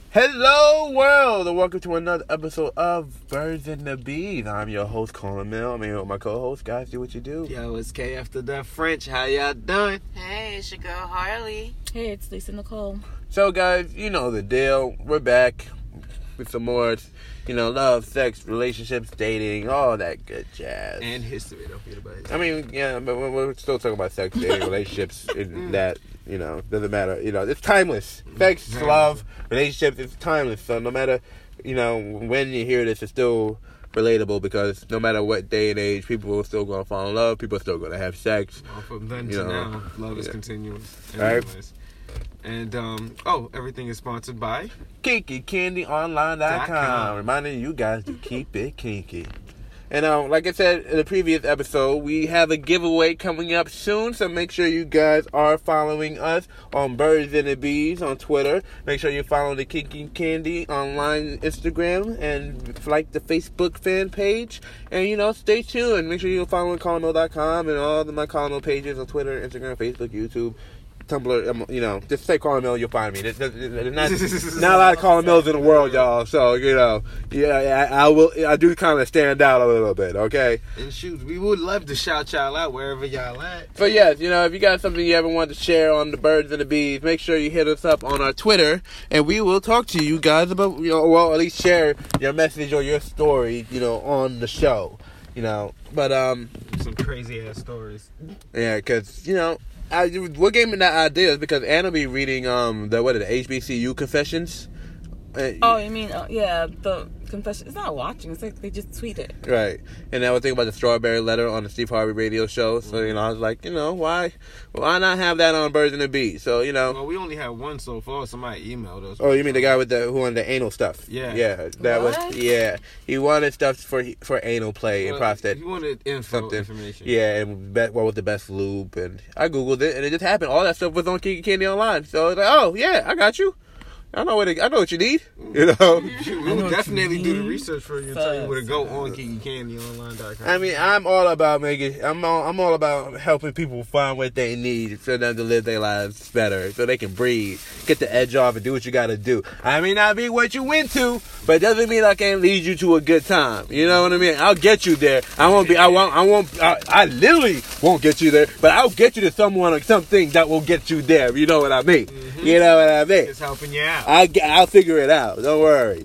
Hello world, and welcome to another episode of Birds and the Bees. I'm your host, Colin Mill. I'm here with my co-host. Guys, do what you do. Yo, it's K after the French. How y'all doing? Hey, it's your girl Harley. Hey, it's Lisa Nicole. So guys, you know the deal. We're back with some more, love, sex, relationships, dating, all that good jazz. And history, don't forget about it. I mean, yeah, but we're still talking about sex, dating, relationships, and that, doesn't matter. It's timeless. Sex, love, relationships, it's timeless. So no matter, when you hear this, it's still relatable because no matter what day and age, people are still going to fall in love. People are still going to have sex. Well, from then to now, love is continuous. Right. And, everything is sponsored by KinkyCandyOnline.com. Reminding you guys to keep it kinky. And like I said in the previous episode, we have a giveaway coming up soon, so make sure you guys are following us on Birds and the Bees on Twitter. Make sure you follow the Kinky Candy online Instagram and like the Facebook fan page. And, stay tuned. Make sure you follow ColinMill.com and all of my Colin Mill pages on Twitter, Instagram, Facebook, YouTube, Tumblr, just say Colin Mill, you'll find me. There's not a lot of Colin Mills in the world, y'all. So, I do kind of stand out a little bit, okay? And shoot, we would love to shout y'all out wherever y'all at. So, yes, if you got something you ever want to share on the Birds and the Bees, make sure you hit us up on our Twitter, and we will talk to you guys about, at least share your message or your story, on the show, But, some crazy-ass stories. Yeah, because, what gave me that idea is because Anna be reading the HBCU confessions. Oh, you mean the confession? It's not watching. It's like they just tweet it. Right, and I was thinking about the Strawberry Letter on the Steve Harvey radio show. So I was like, why not have that on Birds and the Bees? So Well, we only had one so far. Somebody emailed us. Oh, you mean the guy who wanted the anal stuff? Yeah, He wanted stuff for anal play and prostate. He wanted information. Yeah, and what was the best lube? And I googled it, and it just happened. All that stuff was on Kinky Candy Online. So I was like, oh yeah, I got you. I know what you need. We will definitely do the research for you and tell you where to go on KinkyCandyOnline.com. I mean, I'm all about I'm all about helping people find what they need for them to live their lives better, so they can breathe, get the edge off, and do what you got to do. I may not be what you into, but it doesn't mean I can't lead you to a good time. You know what I mean? I'll get you there. I literally won't get you there, but I'll get you to someone or something that will get you there. You know what I mean? Mm-hmm. You know what I mean? It's helping you out. I'll figure it out. Don't worry.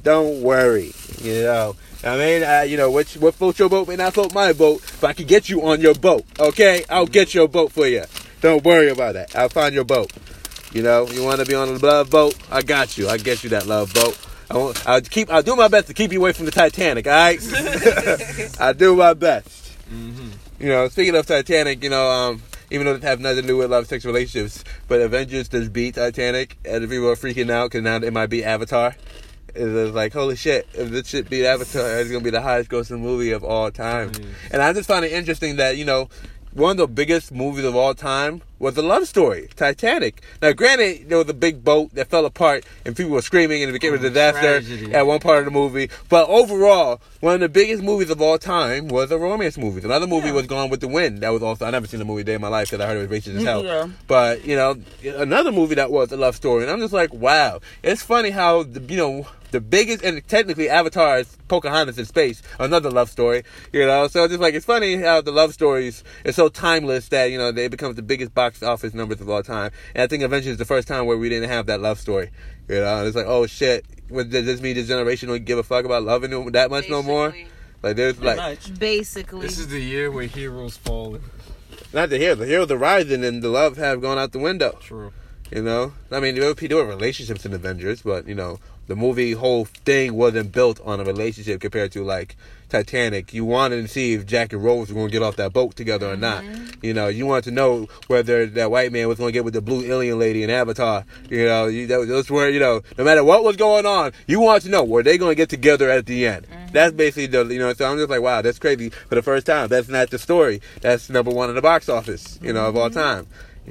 I mean, what floats your boat may not float my boat, but I can get you on your boat, okay? I'll get your boat for you. Don't worry about that. I'll find your boat. You want to be on a love boat? I got you. I'll get you that love boat. I'll do my best to keep you away from the Titanic, all right? I'll do my best. Mm-hmm. Speaking of Titanic, even though it have nothing to do with love, sex, relationships, but Avengers does beat Titanic, and people are freaking out because now it might be Avatar. It's like, holy shit, if this shit beat Avatar, it's going to be the highest grossing movie of all time. And I just find it interesting that, one of the biggest movies of all time was a love story, Titanic. Now, granted, there was a big boat that fell apart and people were screaming and it became a disaster at one part of the movie. But overall, one of the biggest movies of all time was a romance movie. Another movie was Gone with the Wind. That was also, I never seen the movie a day in my life because I heard it was racist as hell. Yeah. But, another movie that was a love story. And I'm just like, wow. It's funny how, the biggest, and technically Avatar is Pocahontas in space, another love story, so just like, it's funny how the love stories is so timeless that, they become the biggest box office numbers of all time. And I think Avengers is the first time where we didn't have that love story, it's like, oh shit, does this mean this generation don't give a fuck about loving them that much no more? Like, there's Basically. This is the year where heroes fall. Not the heroes are rising and the love have gone out the window. True. I mean, there were relationships in Avengers, but, the movie whole thing wasn't built on a relationship compared to, like, Titanic. You wanted to see if Jack and Rose were going to get off that boat together or not. You wanted to know whether that white man was going to get with the blue alien lady in Avatar. That's where, no matter what was going on, you wanted to know, were they going to get together at the end? That's basically so I'm just like, wow, that's crazy. For the first time, that's not the story. That's number one in the box office, of all time.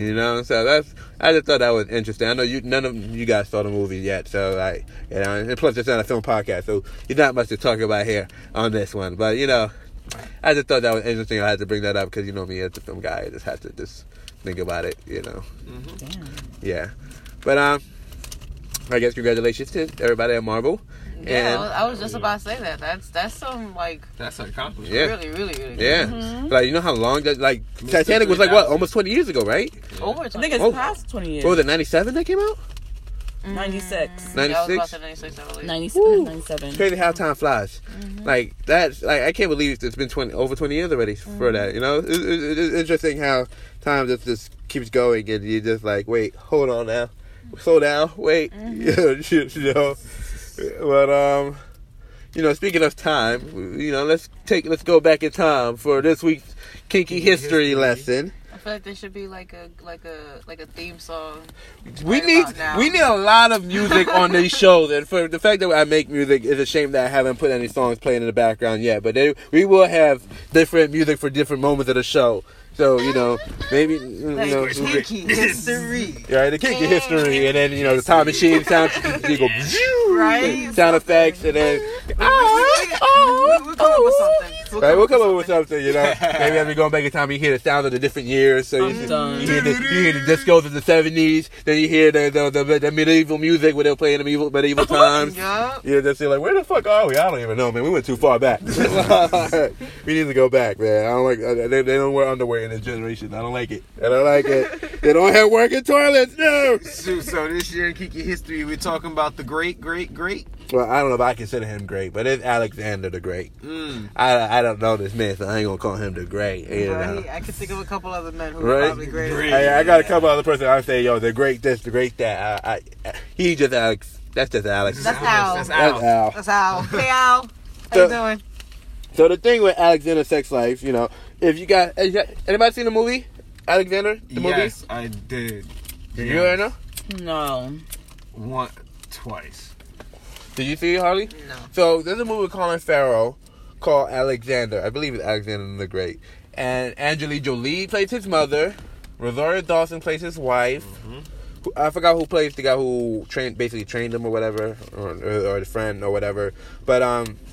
So I just thought that was interesting. I know none of you guys saw the movie yet, so and plus it's not a film podcast, so there's not much to talk about here on this one. But I just thought that was interesting. I had to bring that up because me as a film guy, I just had to think about it. Damn. Yeah, but I guess congratulations to everybody at Marvel. Yeah, And I was just about to say that. That's some like That's an accomplishment. Yeah. really, really, really good. yeah, like you know how long that like Titanic was like what almost 20 years ago, right? Over I think it's past 20 years. What was it, 97 that came out? 96. 96? 96, I believe. 97. 97. It's crazy how time flies. Like that's like I can't believe it's been over 20 years already for that. You know, it's interesting how time just keeps going, and you're just like, wait, hold on now, slow down, wait, you know. But you know, speaking of time, you know, let's go back in time for this week's kinky history lesson. I feel like there should be like a theme song. We right need about now. a lot of music on these shows, and for the fact that I make music, it's a shame that I haven't put any songs playing in the background yet. But we will have different music for different moments of the show. So you know, maybe you know, kinky history. right, the kinky history, and then you know the time machine sound, you go Right? sound effects, and then We'll come up with something. right, we'll come up with something. You know, maybe as we go back in time, you hear the sound of the different years. So you hear the discos of the 70s, then you hear the medieval music where they'll play in the medieval times. Yup. You're just like, where the fuck are we? I don't even know, man. We went too far back. We need to go back, man. I don't like. They don't wear underwear in this generation. I don't like it. They don't have working toilets. No. So this year in Kiki history, we're talking about the great. Well, I don't know if I consider him great, but it's Alexander the Great. I don't know this man, so I ain't gonna call him the Great. You know? Right? I can think of a couple other men who are probably great. I got a couple other persons I say, yo, the great this, the great that. He just Alex. That's just Alex. That's Al. That's Al. That's Al. Hey Al, how So- you doing? So the thing with Alexander's sex life, you know, if you got anybody seen the movie Alexander? The movie? Yes, I did. Did you ever know? No. Twice. Did you see it, Harley? No. So there's a movie with Colin Farrell called Alexander. I believe it's Alexander the Great. And Angelina Jolie plays his mother. Rosario Dawson plays his wife. I forgot who plays the guy who basically trained him or whatever, or the friend or whatever. But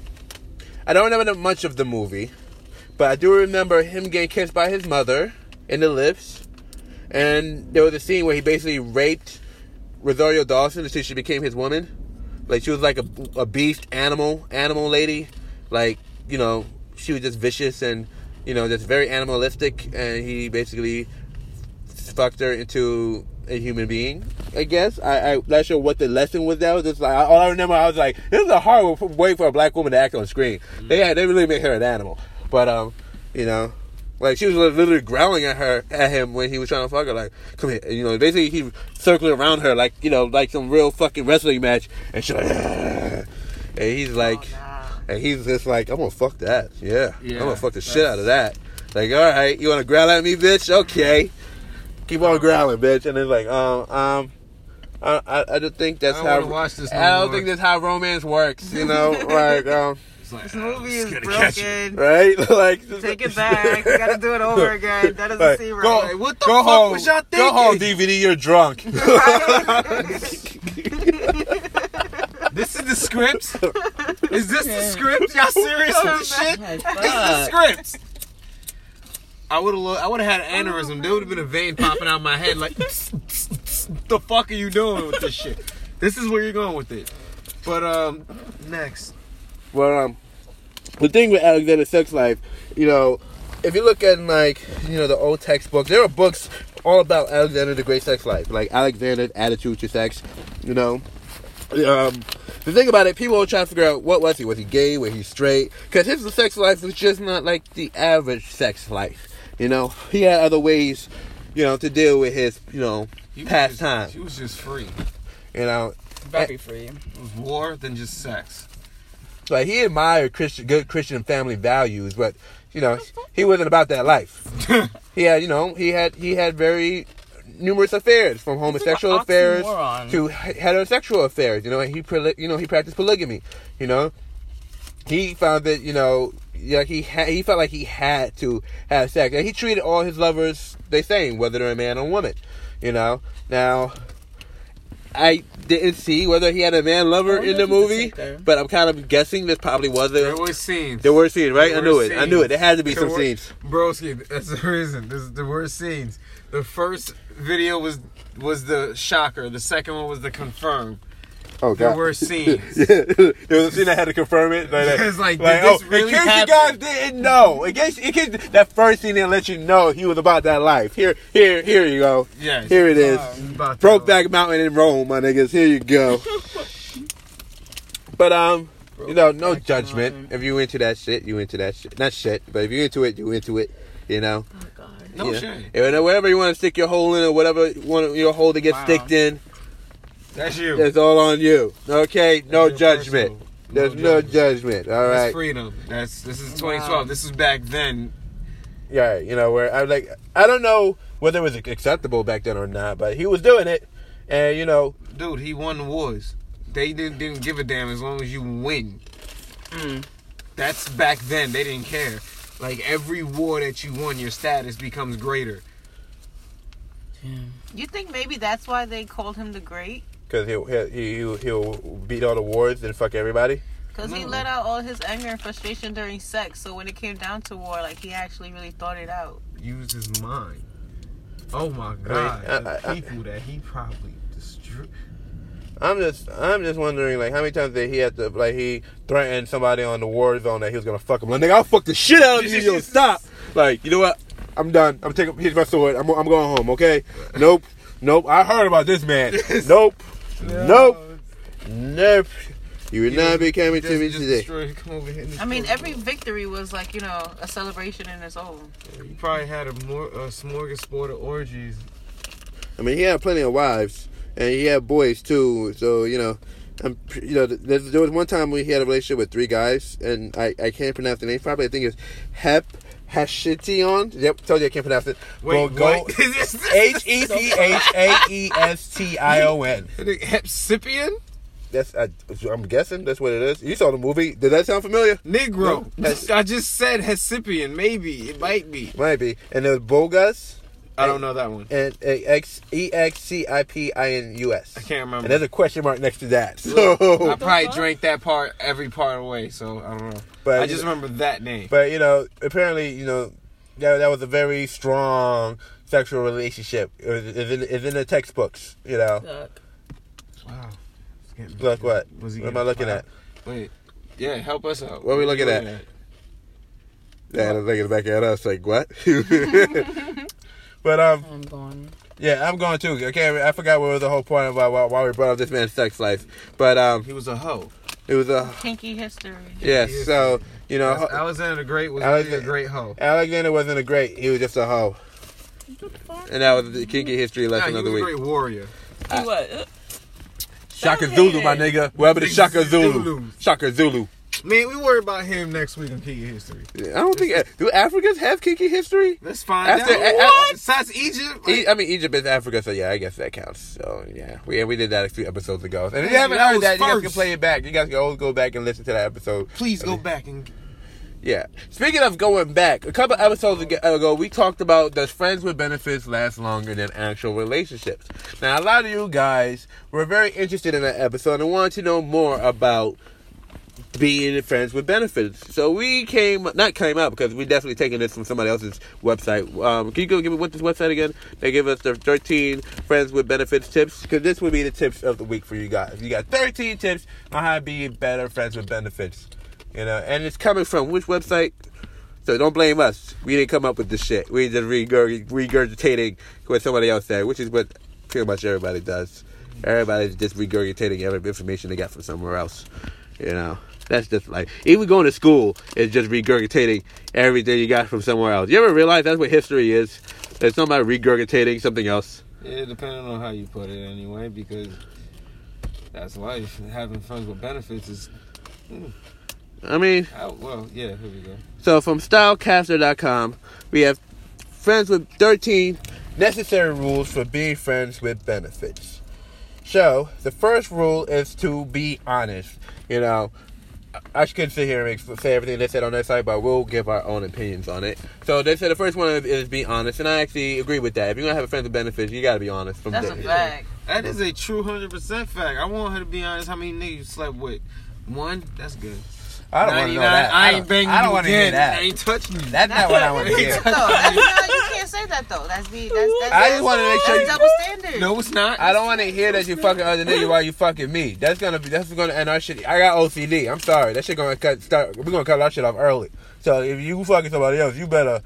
I don't remember much of the movie, but I do remember him getting kissed by his mother in the lips. And there was a scene where he basically raped Rosario Dawson until she became his woman. Like, she was like a beast animal lady. Like, you know, she was just vicious and, you know, just very animalistic. And he basically fucked her into a human being, I guess. I'm not sure what the lesson was. That was just like, all I remember, I was like, this is a hard way for a black woman to act on screen. They really made her an animal. But, you know, like, she was literally growling at him when he was trying to fuck her. Like, come here. You know, basically he circled around her like, you know, like some real fucking wrestling match. And she's like, and he's like, and he's just like, I'm gonna fuck that. Yeah. I'm gonna fuck the shit out of that. Like, all right, you wanna growl at me, bitch? Okay. Keep on growling, bitch. And it's like, I don't think that's how. Watch this no I don't more. think that's how romance works. You know, like, This movie is broken. right? Like, Take it back. You gotta do it over again. That doesn't Like, seem go- right. Like, what the Go fuck home. was y'all thinking? Go home, DVD. You're drunk. This is the script? Is this the script? Y'all serious with this shit? My This is the fuck. script. I would have had an aneurysm. There would have been a vein popping out my head like, the fuck are you doing with this shit? This is where you're going with it. But next. Well, the thing with Alexander's sex life, you know, if you look at, like, you know, the old textbooks, there are books all about Alexander the Great sex life, like Alexander's attitude to sex, you know. The thing about it, people are trying to figure out, what was he? Was he gay? Was he straight? Because his sex life was just not like the average sex life, you know. He had other ways, you know, to deal with his, you know, pastime, He was just free. you know. Very free. It was more than just sex. Like, he admired good Christian family values, but, you know, he wasn't about that life. He had, you know, he had very numerous affairs, from homosexual like an affairs oxymoron. to heterosexual affairs. You know, and he practiced polygamy. You know, he found that, you know, like he felt like he had to have sex, and he treated all his lovers the same, whether they're a man or woman. You know, now, I didn't see whether he had a man lover in the movie, but I'm kind of guessing there probably was There were scenes. There were scenes, right? I There knew were it. I knew it. There had to be some There were- scenes. Broski, that's the reason. There were scenes. The first video was the shocker. The second one was the confirm. Oh There God. were scenes. Yeah, there was a scene that had to confirm it. It's like, did this really in case happen? you guys didn't know, in case that first scene didn't let you know he was about that life. Here you go. Yes. Here it is. About that Brokeback Mountain in Rome, my niggas. Here you go. But no judgment. If you into that shit, you into that shit. Not shit, but if you into it, you into it. You know. Oh God. No Yeah. shame. And whatever you want to stick your hole in, or whatever you want your hole to get Wow. sticked in, That's you. that's all on you. Okay, no your judgment. personal. There's no judgment. All That's right. freedom. This is 2012. Wow. This is back then. Yeah, where I don't know whether it was acceptable back then or not, but he was doing it, and Dude, he won the wars. They didn't give a damn as long as you win. That's back then. They didn't care. Like, every war that you won, your status becomes greater. You think maybe that's why they called him the Great? because he'll beat all the wars and fuck everybody. Because he let out all his anger and frustration during sex. So when it came down to war, like, he actually really thought it out. Use his mind. Oh my God. The people that he probably destroyed. I'm just wondering, like, how many times did he have to, like, he threatened somebody on the war zone that he was gonna fuck him. Like, nigga, I'll fuck the shit out of you. Yo, stop. Like, you know what? I'm done. Here's my sword. I'm going home. Okay? Nope. I heard about this man. Nope. You will not be coming to me today. Come over here. I mean, every victory was like, a celebration in its own. He probably had a smorgasbord of orgies. I mean, he had plenty of wives, and he had boys too. So there was one time when he had a relationship with 3 guys, and I can't pronounce the name. Probably I think it's Hephaestion. Yep, told you I can't pronounce it. Wait, go what? Hephaestion. Hepsipian? That's I'm guessing that's what it is. You saw the movie. Did that sound familiar? Negro. No. I just said Hesipian. Maybe. It might be. Might be. And there was Bogus. I don't know that one. And EXCIPINUS. I can't remember. And there's a question mark next to that. So, I probably drank that part every part away, so I don't know. But I just remember that name. But apparently, that was a very strong sexual relationship. It's in the textbooks. Wow. Look what? Was he What am I looking at? Wait. Yeah, help us out. What are we looking at? Yeah, they're looking back at us like, what? But I'm going. yeah, I'm going too. Okay, I forgot what was the whole point about why we brought up this man's sex life. But He was a hoe. it was a Kinky history. yeah. So Alexander the Great was really a great hoe. Alexander wasn't a great. He was just a hoe. And that was the kinky history Nah, lesson he of the was a week. great warrior. See what? Shaka Don't Zulu, hate my it. nigga. Whoever the Shaka Zulu. Zulus. Shaka Zulu. Man, we worry about him next week on Kinky History. I don't think do Africans have kinky history. Let's find After- out. what? Besides Egypt? I mean, Egypt is Africa, so yeah, I guess that counts. So yeah, we did that a few episodes ago. And if you haven't that heard was that, you guys can first. play it back. You guys can always go back and listen to that episode. Please go back and... Yeah. Speaking of going back, a couple episodes ago, we talked about does friends with benefits last longer than actual relationships. Now, a lot of you guys were very interested in that episode and wanted to know more about being friends with benefits. So we not came out because we definitely taking this from somebody else's website. Can you go give me what this website again? They give us the 13 friends with benefits tips, because this would be the tips of the week for you guys. You got 13 tips on how to be better friends with benefits. And it's coming from which website? So don't blame us. We didn't come up with this shit. We just regurgitating what somebody else said, which is what pretty much everybody does. Everybody's just regurgitating every information they got from somewhere else. That's just like, even going to school is just regurgitating everything you got from somewhere else. You ever realize that's what history is? It's somebody regurgitating something else. Yeah, depending on how you put it anyway, because that's life. Having friends with benefits is... I mean... here we go. So from stylecaster.com, we have friends with 13 necessary rules for being friends with benefits. So, the first rule is to be honest. I could sit here and say everything they said on their site, but we'll give our own opinions on it. So they said the first one is be honest, and I actually agree with that. If you're going to have a friend with benefits, you got to be honest. That's a fact. That is a true 100% fact. I want her to be honest. How many niggas you slept with? 1? That's good. I don't want to know that. I ain't banging I don't you want to hear again. that. I ain't touching you. That's not what I want to hear. No, you can't say that though. That's I just want to make sure that's you. double standard. No, it's not. I don't want to hear that you fucking other nigga while you fucking me. That's gonna end our shit. I got OCD. I'm sorry. That shit gonna we're gonna cut our shit off early. So if you fucking somebody else, you bitch,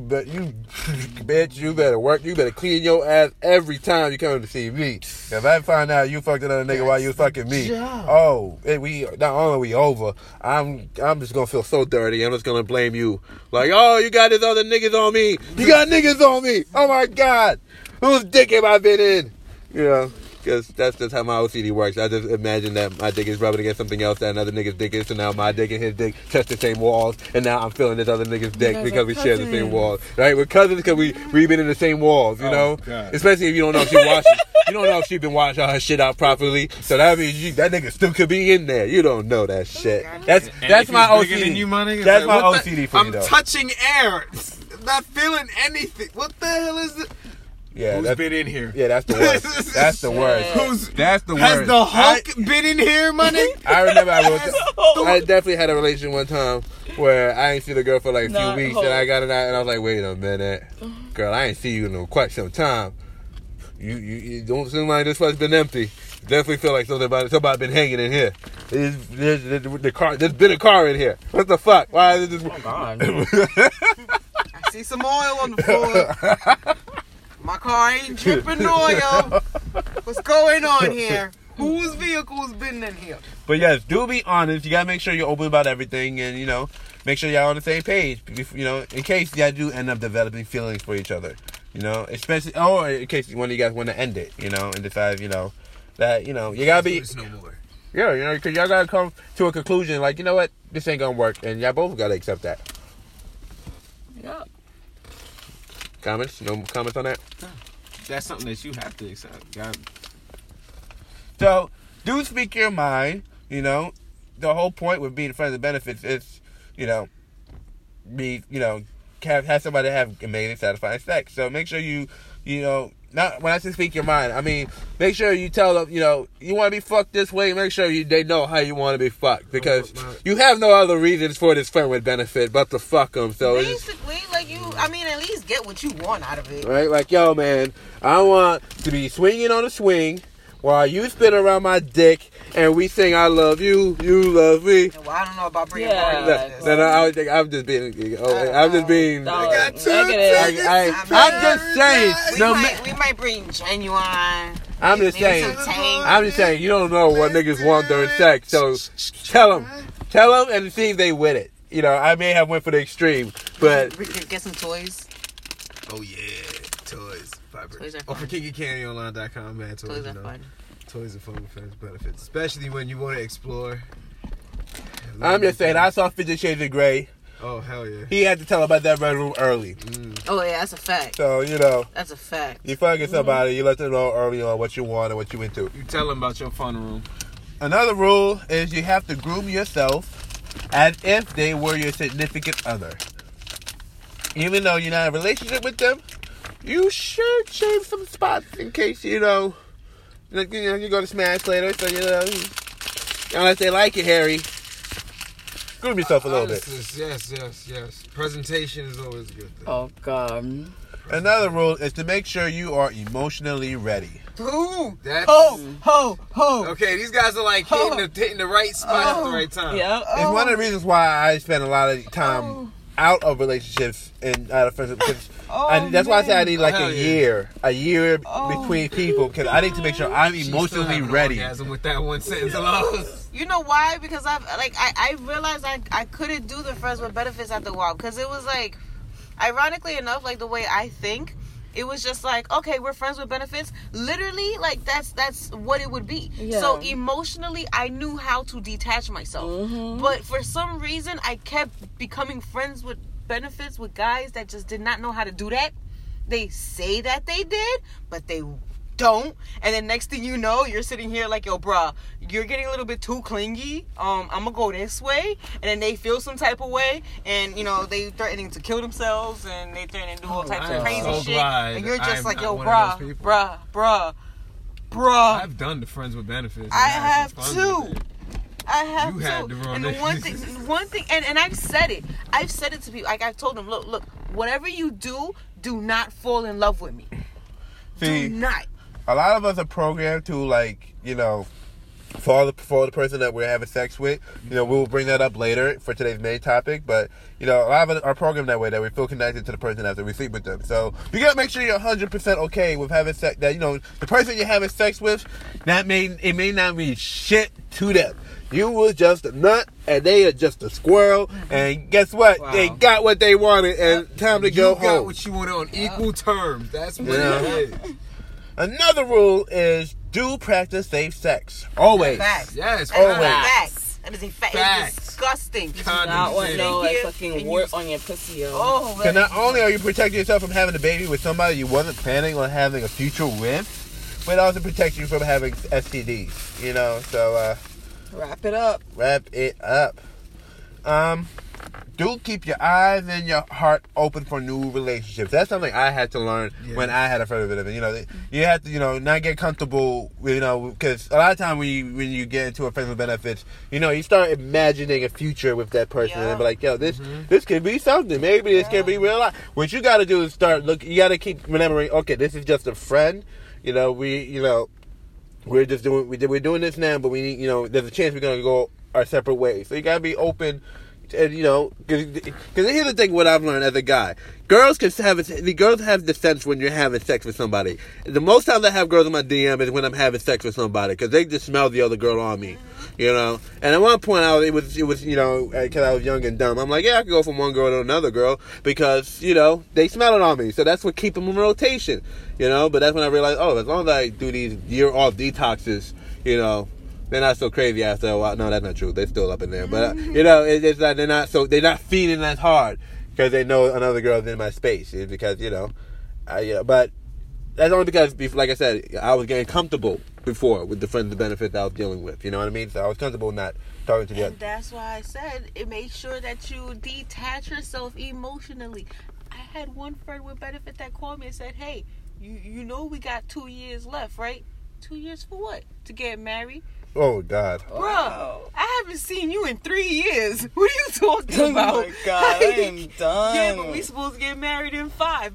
you better work. You better clean your ass every time you come to see me. If I find out you fucked another nigga while you fucking me, we not only we over, I'm just gonna feel so dirty. I'm just gonna blame you. Like, oh, you got these other niggas on me. You got niggas on me. Oh my god, whose dick have I been in? You know. Because that's just how my OCD works. I just imagine that my dick is rubbing against something else that another nigga's dick is. So now my dick and his dick touch the same walls. And now I'm feeling this other nigga's dick because we share the same walls. Right? We're cousins because we've been in the same walls, you know? God. Especially if you don't know if she washes. You don't know if she's been washing her shit out properly. So that means that nigga still could be in there. You don't know that shit. That's my OCD. You, my nigga, that's my OCD for you, though. I'm touching air. I'm not feeling anything. What the hell is it? Yeah, who's been in here? Yeah, that's the worst. That's the worst. That's the worst. Has the Hulk been in here, money? I remember I definitely had a relationship one time where I ain't see the girl for like a few weeks, and I got it out, and I was like, wait a minute, girl, I ain't see you in quite some time. You don't seem like this place been empty. Definitely feel like somebody been hanging in here. There's been a car in here. What the fuck? Why is this? Oh God. I see some oil on the floor. My car ain't dripping oil. What's going on here? Whose vehicle's been in here? But yes, do be honest. You gotta make sure you're open about everything, and make sure y'all on the same page. In case y'all do end up developing feelings for each other. Especially or in case one of you guys want to end it. And decide that you gotta be. There's no more. Yeah, because y'all gotta come to a conclusion. Like, you know what, this ain't gonna work, and y'all both gotta accept that. Yeah. Comments? No comments on that? No. That's something that you have to accept. So, do speak your mind. The whole point with being friends with benefits is, have somebody have amazing, satisfying sex. So make sure not when I say speak your mind, I mean make sure you tell them, you want to be fucked this way. Make sure they know how you want to be fucked, because you have no other reasons for this friend with benefit but to fuck them. So basically, at least get what you want out of it, right? Like, yo, man, I want to be swinging on a swing while you spin around my dick and we sing "I love you, you love me." Well, I don't know about bringing Yeah. party. I'm just being. I'm just being. I'm just saying. We might bring Genuine. I'm just saying. You don't know what niggas want during sex, so tell them, and see if they with it. I may have went for the extreme, but We could get some toys. Oh yeah, toys. Toys are Or fun. for KinkyCandyOnline.com, man. Toys are fun. Toys are fun with friends benefits, especially when you want to explore. I'm just saying. I saw 50 Shades of Grey. Oh hell yeah! He had to tell about that red room early. Oh yeah, that's a fact. So That's a fact. you fucking somebody, you let them know early on what you want and what you into. You tell them about your fun room. Another rule is you have to groom yourself as if they were your significant other. Even though you're not in a relationship with them, you should shave some spots in case you go to smash later. So unless they like it, Harry, groom yourself a little bit. Yes. Presentation is always good. Oh God. Another rule is to make sure you are emotionally ready. Ooh, that's... Ho. Okay, these guys are like hitting the right spot at the right time. Yeah. It's one of the reasons why I spend a lot of time out of relationships and out of friendships. Because that's why I say I need like a year between people, because I need to make sure I'm emotionally ready. With that one sentence alone. You know why? Because I realized I couldn't do the friends with benefits after a while, because it was like, ironically enough, like the way I think, it was just like, okay, we're friends with benefits. Literally, like that's what it would be. Yeah. So emotionally, I knew how to detach myself. Mm-hmm. But for some reason, I kept becoming friends with benefits with guys that just did not know how to do that. They say that they did, but they don't. And then next thing you know, you're sitting here like, yo, bruh, you're getting a little bit too clingy. I'm gonna go this way. And then they feel some type of way, and they threatening to kill themselves, and they threatening to do all types of crazy shit. And you're just like, yo, bruh. I've done the friends with benefits. I have too. I have You to. had the wrong And the one thing, and I've said it. I've said it to people. Like I've told them, look, whatever you do not fall in love with me. See, Do not. a lot of us are programmed to, like, you know, for the person that we're having sex with. You know, we'll bring that up later for today's main topic. But, you know, a lot of us are programmed that way, that we feel connected to the person after we sleep with them. So you gotta make sure you're 100% okay with having sex. That, you know, the person you're having sex with, it may not mean shit to them. You was just a nut, and they are just a squirrel. And guess what? Wow. They got what they wanted, and time to go You got home. what you wanted on equal terms. That's what Yeah. it is. Another rule is do practice safe sex. Always. Facts. Yes, That is a Always. fact. That is a fact. Facts. It's disgusting. Not want no Thank you. fucking And wart you- on your pussy, yo. Oh, Because not only are you protecting yourself from having a baby with somebody you wasn't planning on having a future with, but it also protects you from having STDs. You know, so Wrap it up. wrap it up. Do keep your eyes and your heart open for new relationships. That's something I had to learn when I had a friend with it. You know, you have to, you know, not get comfortable, you know, because a lot of time when you get into a friends with benefits, you know, you start imagining a future with that person and be like, yo, this could be something. Maybe this can be real life. What you got to do is start you got to keep remembering, okay, this is just a friend. You know, we're doing this now, but we need, you know, there's a chance we're gonna go our separate ways. So you gotta be open, and you know, because here's the thing: what I've learned as a guy, girls have the sense when you're having sex with somebody. The most times I have girls in my DM is when I'm having sex with somebody because they just smell the other girl on me, you know. And at one point, it was you know, because I was young and dumb. I'm like, yeah, I could go from one girl to another girl because you know they smell it on me. So that's what keeps them in rotation, you know. But that's when I realized, oh, as long as I do these year-off detoxes, you know, they're not so crazy after a while. No, that's not true. They're still up in there, but you know, it's like they're not feeding as hard because they know another girl's in my space. It's because you know, but that's only because, like I said, I was getting comfortable before with the friends with benefits I was dealing with. You know what I mean? So I was comfortable not talking to the other. And that's why I said it makes sure that you detach yourself emotionally. I had one friend with benefit that called me and said, hey, you know we got 2 years left, right? 2 years for what? To get married? Oh God! Bro, I haven't seen you in 3 years. What are you talking Oh about? my God, I am done. Yeah, but we supposed to get married in 5.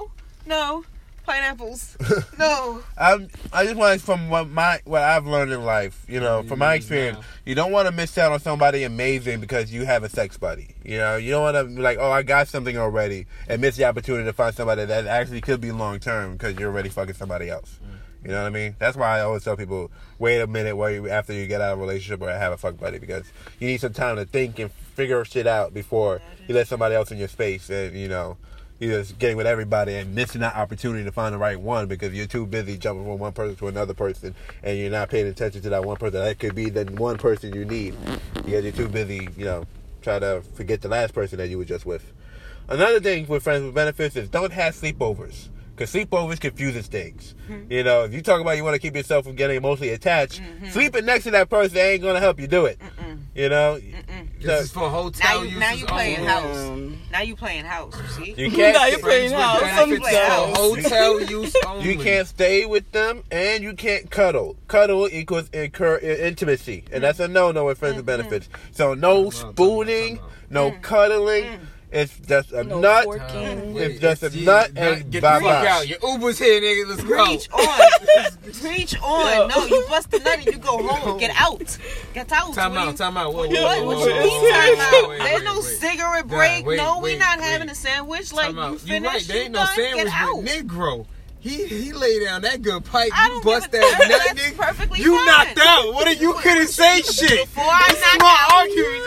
No. Pineapples. No. I just want, from what I've learned in life, you know, from my experience, you don't want to miss out on somebody amazing because you have a sex buddy. You know, you don't want to be like, oh, I got something already, and miss the opportunity to find somebody that actually could be long term because you're already fucking somebody else. You know what I mean? That's why I always tell people, wait a minute after you get out of a relationship or have a fuck buddy, because you need some time to think and figure shit out before you let somebody else in your space, and you know, you're just getting with everybody and missing that opportunity to find the right one because you're too busy jumping from one person to another person, and you're not paying attention to that one person. That could be the one person you need because you're too busy, you know, trying to forget the last person that you were just with. Another thing with friends with benefits is don't have sleepovers. Because sleepovers confuses things. You know, if you talk about you want to keep yourself from getting emotionally attached, sleeping next to that person ain't going to help you do it. You know? This is for hotel uses Now you playing only. house. Now you playing house, you see? You can't, Now you're playing house. Benefits Some for play hotel use only. you can't stay with them, and you can't cuddle. Cuddle equals intimacy. And that's a no-no with friends with benefits. So no spooning, no cuddling. It's just a nut. Forking. It's just a nut and get bye the fuck bye. out. Your Uber's here, nigga. Let's go. Preach on. Preach on. No, you bust the nut and you go home. Get out. Get out. Time What out. Whoa, What you mean time out? There's no cigarette break. Wait, No, we wait, not wait. having a sandwich. Like, Time you out. You finished, right. There you ain't no done, sandwich get out. with Negro. He lay down that good pipe. I You don't bust give a- that nut, that's nigga. perfectly You fine. knocked out. What if you couldn't say shit? Before I This is knock my out. argument.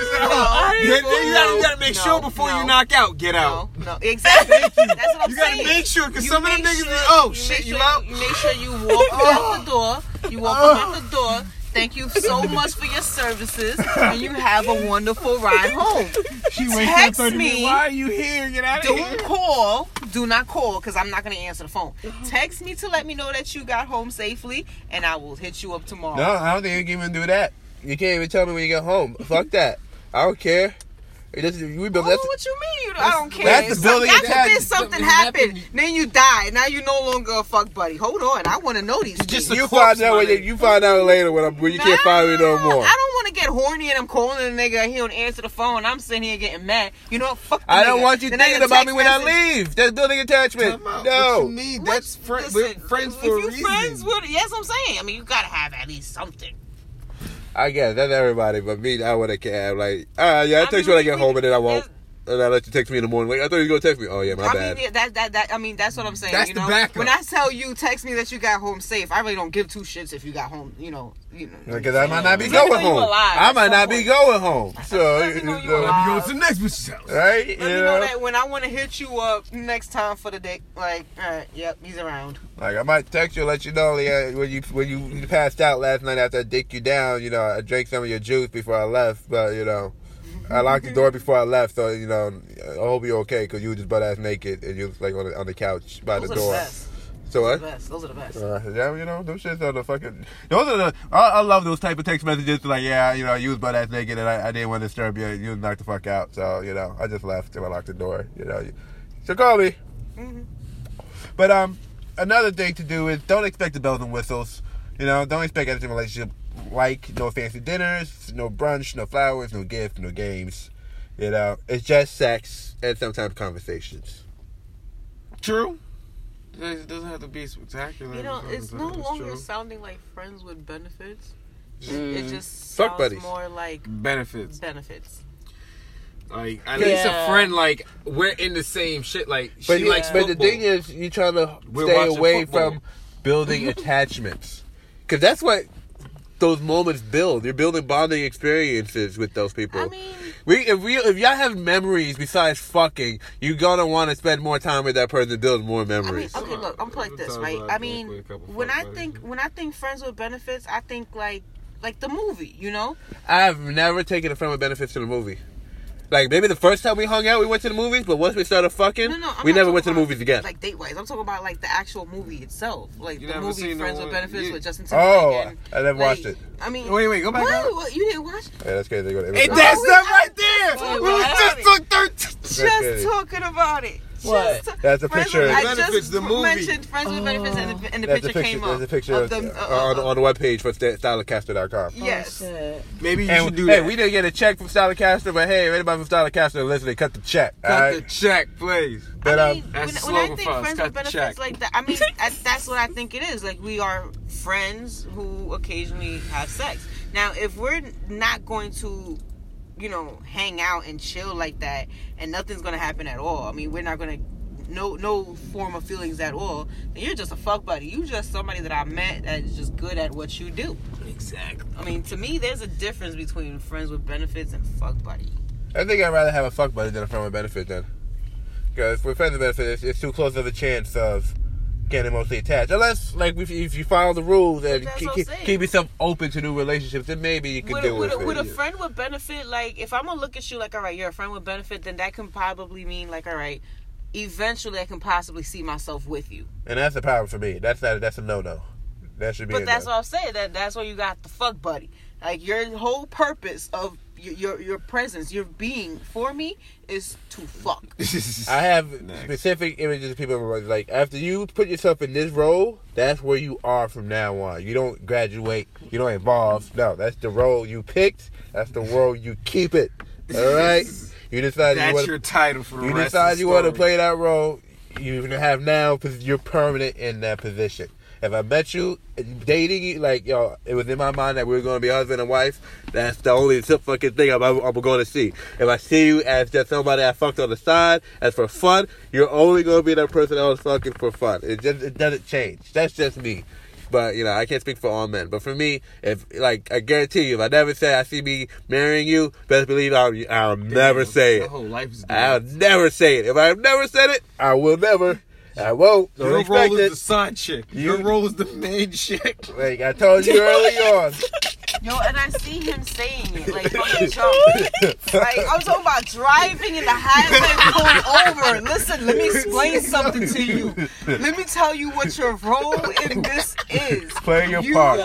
You gotta make sure before you knock out. Get out. No, exactly. That's what I'm You saying. gotta make sure, because You some of them make niggas sure- be, oh you shit, make you sure out? You make sure you walk out the door. You walk out the door. Thank you so much for your services, and you have a wonderful ride home. She Text me. Why are you here? Get out of here. Don't call. Do not call, because I'm not going to answer the phone. Text me to let me know that you got home safely, and I will hit you up tomorrow. No, I don't think you can even do that. You can't even tell me when you get home. Fuck that. I don't care. We build Oh, that's what you mean? I don't care. that's the building That's attachment. if something happened. Then you die. Now you're no longer a fuck buddy. Hold on. I want to know these things. just a you corpse, find out my when nigga. you find out later when you can't find me no more. I don't want to get horny and I'm calling the nigga. He don't answer the phone. I'm sitting here getting mad. You know what? Fuck the I nigga. don't want you The thinking nigga about me text when I message. leave. That's building attachment. What No. you mean? That's Listen, we're friends for a if you reason. friends with, yes, I'm saying. I mean, you gotta have at least something. I guess that's everybody, but me, I wouldn't care. Like, yeah, I text you when I get home, and then I won't. And I let you text me in the morning. Like, I thought you were gonna text me. Oh yeah, my bad. I mean, I mean, that's what I'm saying. That's you the know? backup. When I tell you, text me that you got home safe, I really don't give two shits if you got home. You know. Because I might not be Let me know going you home. alive. I might That's not the be point. going home. So, Let me know you Let me alive. go to the next bitch's house. right? Let me know that when I want to hit you up next time for the dick, like, all right, yep, he's around. Like I might text you, let you know, yeah, when you passed out last night after I dicked you down. You know, I drank some of your juice before I left, but you know, I locked the door before I left, so you know, I hope you're okay because you were just butt ass naked and you was like on the couch by Those the are the door. best. So Those are what? the best. Those are the best. Yeah, you know, those shits are the fucking. Those are the. I love those type of text messages. Like, yeah, you know, you was butt ass naked and I didn't want to disturb you. You was knocked the fuck out. So, you know, I just left and I locked the door. You know, so call me. Mhm. But another thing to do is don't expect the bells and whistles. You know, don't expect anything in a relationship like no fancy dinners, no brunch, no flowers, no gifts, no games. You know, it's just sex and sometimes conversations. True. It doesn't have to be spectacular. You know, it's no Sometimes longer true. sounding like friends with benefits. Mm. It just Fuck sounds buddies. more like benefits. benefits. Like at Yeah. least a friend. Like we're in the same shit. Like But, she yeah, likes but football. the thing is, you're trying to We're stay watching away football. from building attachments. Because that's what those moments build. You're building bonding experiences with those people. I mean, If y'all have memories besides fucking, you're gonna want to spend more time with that person to build more I mean, memories. okay, look, I'm put like this, right? I mean, when I think friends with benefits, I think like the movie, you know? I've never taken a friend with benefits to the movie. Like, maybe the first time we hung out, we went to the movies, but once we started fucking, No, I'm we not never talking went to the about, movies again. Like date wise, I'm talking about like the actual movie itself, like You the never movie seen Friends the with one- Benefits you- with Justin Timberlake. Oh, and, I never like, watched it. I mean, Wait, go back up. What? You didn't watch? Yeah, that's crazy. Hey, that's Oh, them we- right there. Wait, We what? just took 13. Just talking about it. What? That's a Friends picture. with- I Benefits, just the movie. mentioned Friends with Benefits, and the That's picture came up. There's a picture of them. on the webpage for stylecaster.com. Yes. Oh, shit. Maybe you And should do hey, that. we didn't get a check from Stylecaster, but hey, if anybody from Stylecaster listening, cut the check. Cut alright? the check, please. But, I mean, That's when I slogan think for us, friends cut with the benefits check. like that, I mean, that's what I think it is. Like, we are friends who occasionally have sex. Now, if we're not going to, you know, hang out and chill like that, and nothing's gonna happen at all. I mean, we're not gonna no form of feelings at all. Then you're just a fuck buddy. You just somebody that I met that is just good at what you do. Exactly. I mean, to me, there's a difference between friends with benefits and fuck buddy. I think I'd rather have a fuck buddy than a friend with benefit then. Because with friends with benefit, it's too close of a chance of getting emotionally attached. Unless, like, if you follow the rules and That's what I'm saying. keep yourself open to new relationships, then maybe you can deal with it. With a friend with benefit, like, if I'm gonna look at you like, all right, you're a friend with benefit, then that can probably mean, like, all right, eventually I can possibly see myself with you. And that's a problem for me. That's a no-no. That should be But a that's no. what I'm saying. That's where you got the fuck buddy. Like, your whole purpose of your presence, your being for me is to fuck. I have Next. specific images of people who are like, after you put yourself in this role, that's where you are from now on. You don't graduate. You don't evolve. No, that's the role you picked. That's the role you keep it. All right? You decide you That's want your title for the you rest decide of the you want to story. play that role. You have now because you're permanent in that position. If I met you dating you, like, yo, it was in my mind that we were going to be husband and wife. That's the only fucking thing I'm going to see. If I see you as just somebody I fucked on the side, as for fun, you're only going to be that person that was fucking for fun. It doesn't change. That's just me. But, you know, I can't speak for all men. But for me, if, like, I guarantee you, if I never say I see me marrying you, best believe I'll never say My it. whole life is I'll never say it. If I've never said it, I will never. I won't. Don't Your expect role is the it. side chick. Your role is the main chick. Like I told you early on. Yo, and I see him saying it, like, from the jump. Like, I'm talking about driving in the highway pulling over. Listen, let me explain something to you. Let me tell you what your role in this is. Play your You part.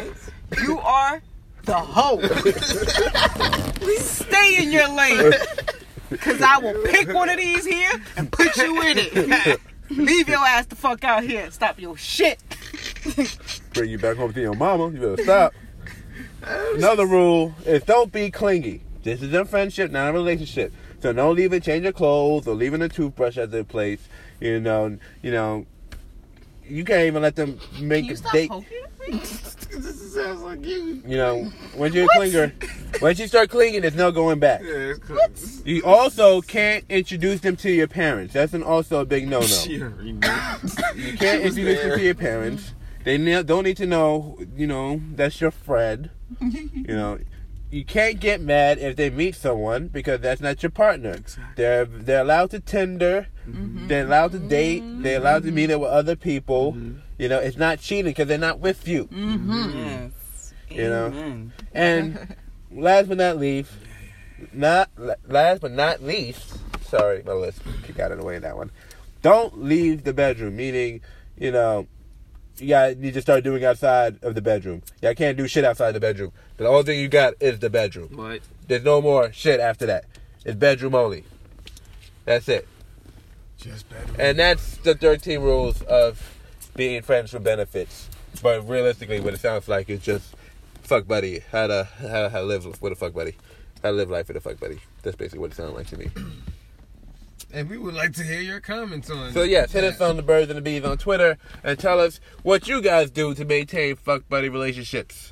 are the hoe. Stay in your lane. Cause I will pick one of these here and put you in it. Leave your ass the fuck out here and stop your shit. Bring you back home to your mama. You better stop. Another rule is don't be clingy. This is a friendship, not a relationship. So don't leave and change your clothes or leaving a toothbrush at their place. You know, you can't even let them make a date. This sounds like you. You know, when you're a clinger, once you start clinging, there's no going back. Yeah, it's close. You also can't introduce them to your parents. That's also a big no-no. You can't introduce them to your parents. They don't need to know, that's your friend. You can't get mad if they meet someone because that's not your partner. Exactly. They're allowed to Tinder. Mm-hmm. They're allowed to date. They're allowed to meet up with other people. Mm-hmm. It's not cheating because they're not with you. Mm-hmm. Yes. And last but not least, sorry, my list got in the way of that one. Don't leave the bedroom, meaning, you need to start doing outside of the bedroom. Y'all can't do shit outside the bedroom. The only thing you got is the bedroom. What? There's no more shit after that. It's bedroom only. That's it. Just bedroom. And that's the 13 rules of being friends for benefits. But realistically, what it sounds like is just fuck buddy. How to live with a fuck buddy. How to live life with a fuck buddy. That's basically what it sounds like to me. And we would like to hear your comments on So yes, hit us on the Birds and the Bees on Twitter and tell us what you guys do to maintain fuck buddy relationships.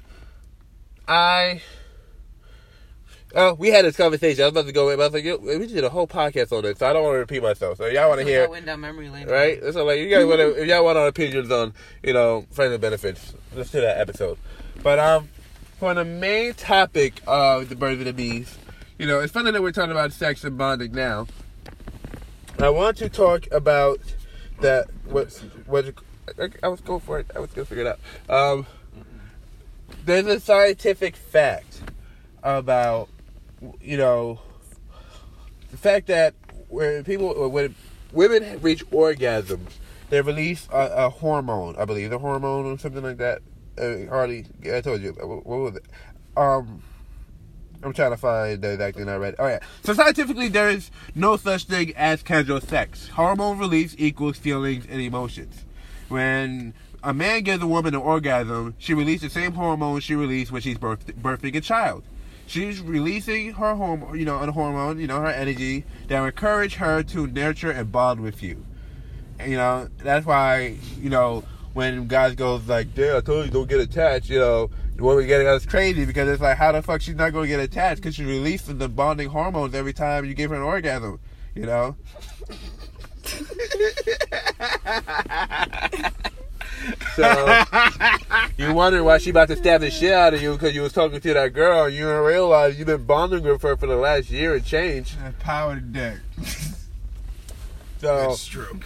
We had this conversation. I was about to go in, but I was like, we did a whole podcast on it, so I don't want to repeat myself. So y'all want to hear, went down memory lane, right? So like, you guys want to, if y'all want our opinions on, friends and benefits, let's do that episode. But for the main topic of the Birds and the Bees, it's funny that we're talking about sex and bonding now. I want to talk about that. I was going for it. I was going to figure it out. There's a scientific fact about, the fact that when women reach orgasms, they release a hormone. I believe the hormone or something like that. Harley, I told you. What was it? I'm trying to find the exact thing I read. Oh, yeah. So scientifically, there is no such thing as casual sex. Hormone release equals feelings and emotions. When a man gives a woman an orgasm, she releases the same hormone she released when she's birthing a child. She's releasing her hormone, her energy that will encourage her to nurture and bond with you. And, that's why, when guys goes like, "Damn, I told you don't get attached," the woman getting us crazy because it's like, how the fuck she's not going to get attached because she's releasing the bonding hormones every time you give her an orgasm, So you wonder why she about to stab the shit out of you because you was talking to that girl and you didn't realize you've been bonding with her for the last year and change. Power to deck. So stroke.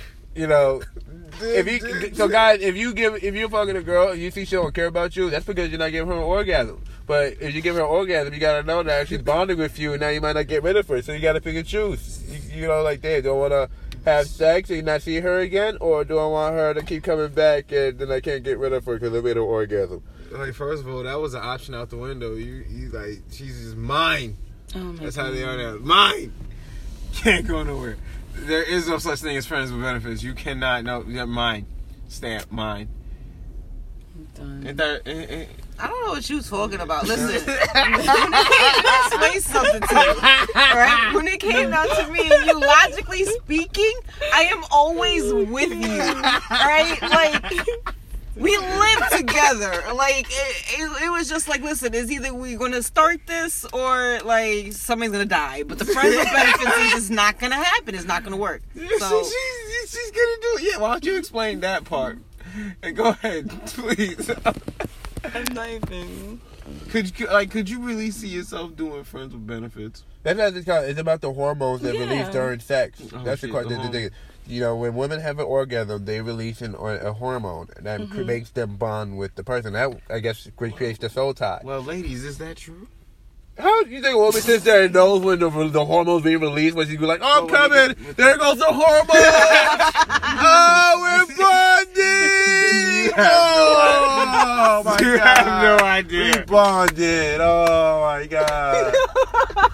If you're fucking a girl and you see she don't care about you, that's because you're not giving her an orgasm. But if you give her an orgasm, you gotta know that she's bonding with you, and now you might not get rid of her. So you gotta pick and choose. Damn, do I want to have sex and not see her again, or do I want her to keep coming back and then I can't get rid of her because I made her orgasm? Like, first of all, that was an option out the window. You like, she's just mine. Oh That's how they are now. Mine. Can't go nowhere. There is no such thing as friends with benefits. You cannot. No, mine. Stamp mine. I'm done. I don't know what you was talking about. Listen, explain something to you. Right? When it came down to me and you, logically speaking, I am always with you. Right? Like, we live together. Like, it was just like, listen, is either we gonna start this or like somebody's gonna die. But the friends with benefits is just not gonna happen. It's not gonna work. So she's gonna do it. Yeah. Why don't you explain that part? And go ahead, please. I'm not even. Could you really see yourself doing friends with benefits? That's not just it's about the hormones that release during sex. Oh, that's the thing. When women have an orgasm, they release a hormone that makes them bond with the person. That, I guess, creates the soul tie. Well, ladies, is that true? How do you think a woman sits there and knows when the hormones being released? When she's like, "Oh, I'm coming! There goes the hormones! Oh, we're bonding! Oh my God! You have no idea. We bonded! Oh my God!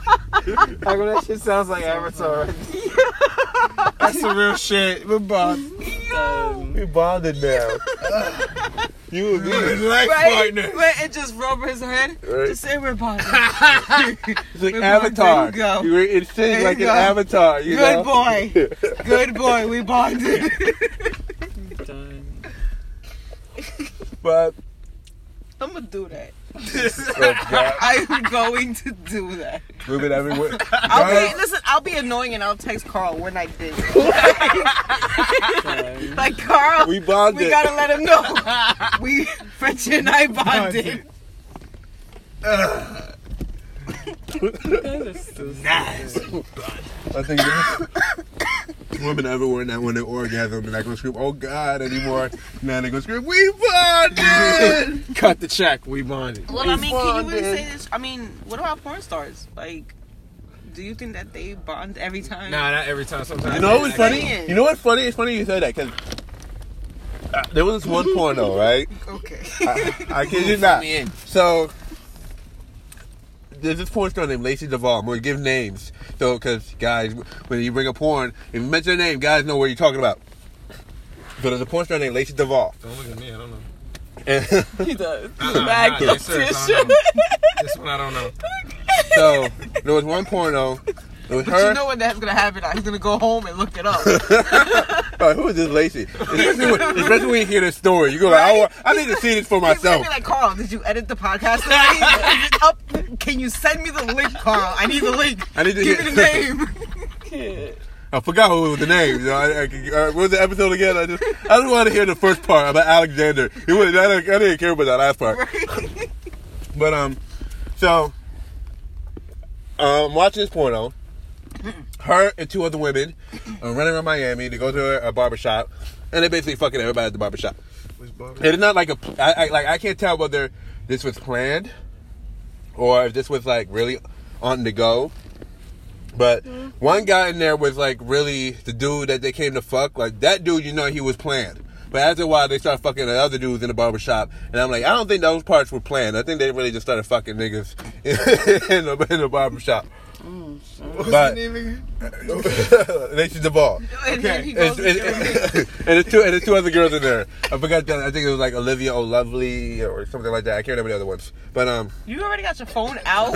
Like when that shit sounds like Avatar. That's the real shit. We're bonded. We bonded now. You and me. Life partner. Right, and just rub his head. Right. Just say we're bonded. It's like We're Avatar. bonded. There you go. You were in sync There like you an go. Avatar. You Good know? boy. Good boy. We bonded. Done. But I'm gonna do that. God, I'm going to do that. we've been everywhere. I'll be annoying and I'll text Carl when I did. Like Carl, We bonded. we gotta let him know. Frenchie and I bonded. You guys are so Nice. I think women everywhere now when they orgasm, they're not gonna scream, "Oh God!" anymore. Now they're gonna scream, "We bonded." Cut the check. We bonded. Well, I mean, can you really bonded. say this? I mean, what about porn stars? Like, do you think that they bond every time? Nah, not every time. Sometimes. You know what's funny? saying. You know what's funny? It's funny you say that because there was this one porno, right? Okay. I kid you not. me in. So there's this porn star named Lacey Duvall. I'm gonna give names, so because guys, when you bring a porn, if you mention a name, guys know what you're talking about. So there's a porn star named Lacey Duvall. Don't look at me. I don't know. And He does. Nah, Bag nah, of serious, I tissue. don't know. This one I don't know. so there was one porno. It was But her. you know what that's gonna happen? He's gonna go home and look it up. Oh, who is this Lacey? Especially when you hear this story, you go like, I need to see this for He's gonna myself. be like, Carl, did you edit the podcast today? Is it up? Can you send me the link, Carl? I need the link. I need to Give get- me the name. Kid. I forgot who was the name. You know, what was the episode again? I just wanted to hear the first part about Alexander. I didn't care about that last part. Right? But so watching this porno. Her and two other women are running around Miami. They go to a barbershop, and they're basically fucking everybody at the barbershop. It's not like I can't tell whether this was planned or if this was like really on the go. But one guy in there was like really the dude that they came to fuck. Like that dude, you know, he was planned. But after a while, they started fucking the other dudes in the barbershop. And I'm like, I don't think those parts were planned. I think they really just started fucking niggas in the barbershop. What's But- the name again? Lacey Duvall. And then he And goes and there's two other girls in there. I forgot that. I think it was like Olivia O'Lovely or something like that. I can't remember the other ones. But you already got your phone out?